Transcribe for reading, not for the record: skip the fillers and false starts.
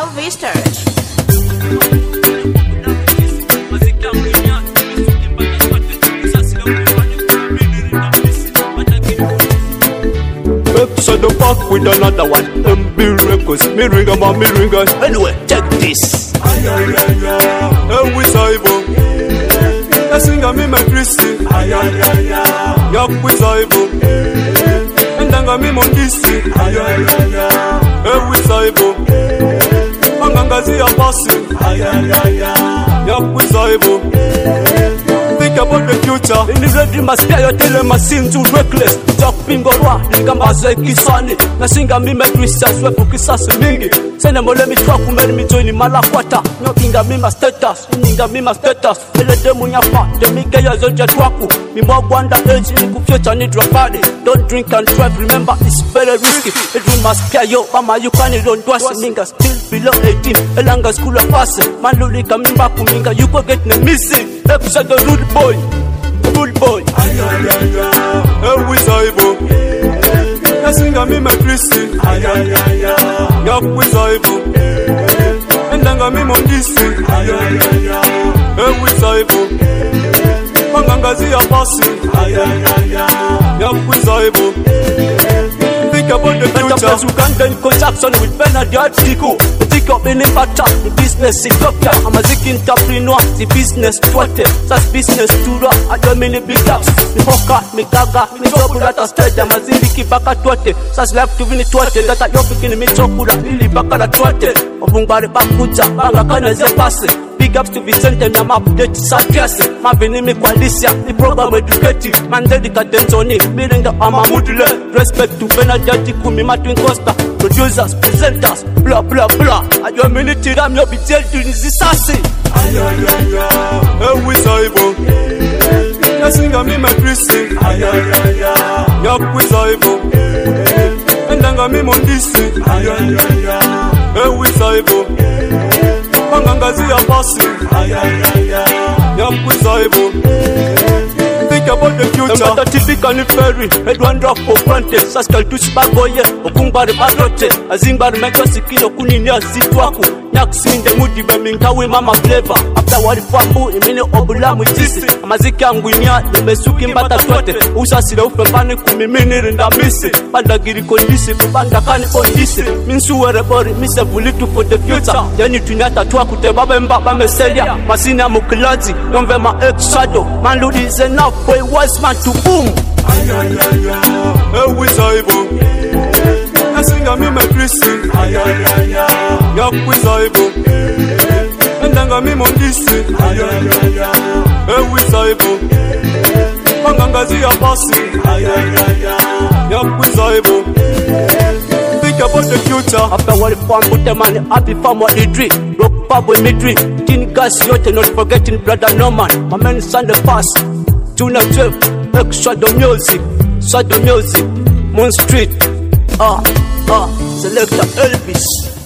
Research. So the fuck with another one. MB Records, me ring and me ring. Anyway, check this. And we Saibo. I sing a me my Christy. Yak we Saibo. And then me Mondisi. And we Saibo. Mangangazi a passy. Yak we Saibo. Think about the future. In the ready must be your tell my sins too reckless. Talk bingo rwa, nikambaze kisani. Nasinga mime Christians wepu kisasi mingi. Sene mole mi talk umeri mi joini malakwata. Nyokinga mima status, ninga mima status. Ele demu nyafa, demike ya zote twaku. Mi mwagwanda age, ni kufyecha ni drapade. Don't drink and drive, remember it's very risky. It must be yo, mama you can't don't dwasi. Ninga still below 18, elanga school of passing. Man lulika mimba kuminga, you go get me missing. Episode the rude boy, good boy. And we Saibo. I sing a me my Christy. Yak we Saibo. And then me Mondisi. And we Saibo. Mangangazi a passy. Yak we Saibo. Think about the future. Uganda in conjunction with Benadiad Tico. Pick up in Bata, the business in doctor. I'm a zik entrepreneur, the business twatte. Such business tura, I don't mean big ups. Me hoka, me gaga, me double at a stage. I'm a ziliki baka twatte. Such life to win it twatte. That I don't begin me chokura, really baka la twatte. Obungbari bakuja, banga kana zepase. Big ups to Vicente, I'm update Satrias. My venime Qualicia, the program educative. Man dedicated Tony, Miringa, I'm a mudule. Respect to Benadiad Tico, me Martin Costa. Producers, presenters, blah blah blah. I don't mean it, I'm not be jailed to this assassin. And we Saibo. I sing a me my Christy. Yak we Saibo. And then me Mondisi. And we Saibo. Mangangazi a passy. Yak we Saibo. Think about the future. I'm not typically ferry. Head one drop for granted. Saskal tuchibagoye. Okungbari barote. Azimbari meko sikino kuninia zitwaku. Nakusinde mudi beminkawe mama flavor. After wali fwaku imene obula mwijisi. Amaziki anguinia nimesuki mbata twote. Usasile ufembani kumimini rinda misi. Bandagiri kondisi kubanda kani kondisi. Minsuwere bori mise vulitu for the future. Yani tunyata twaku tebabe mbaba meselia. Masini ya mukilazi yonve ma ex-shadow. Man ludi is enough for a wise man to boom. And we Saibo. I sing a me my Christy. Yak we Saibo. And then me Mondisi. And we Saibo. Mangangazi a passy. Yak we Saibo. Think about the future. After what if one put the money, happy farm what they drink. Rock pub with me drink. Tin gas yote, not forgetting brother Norman. My man Sunday pass. June 12, Shadow Music, Moon Street. Selector Elvis.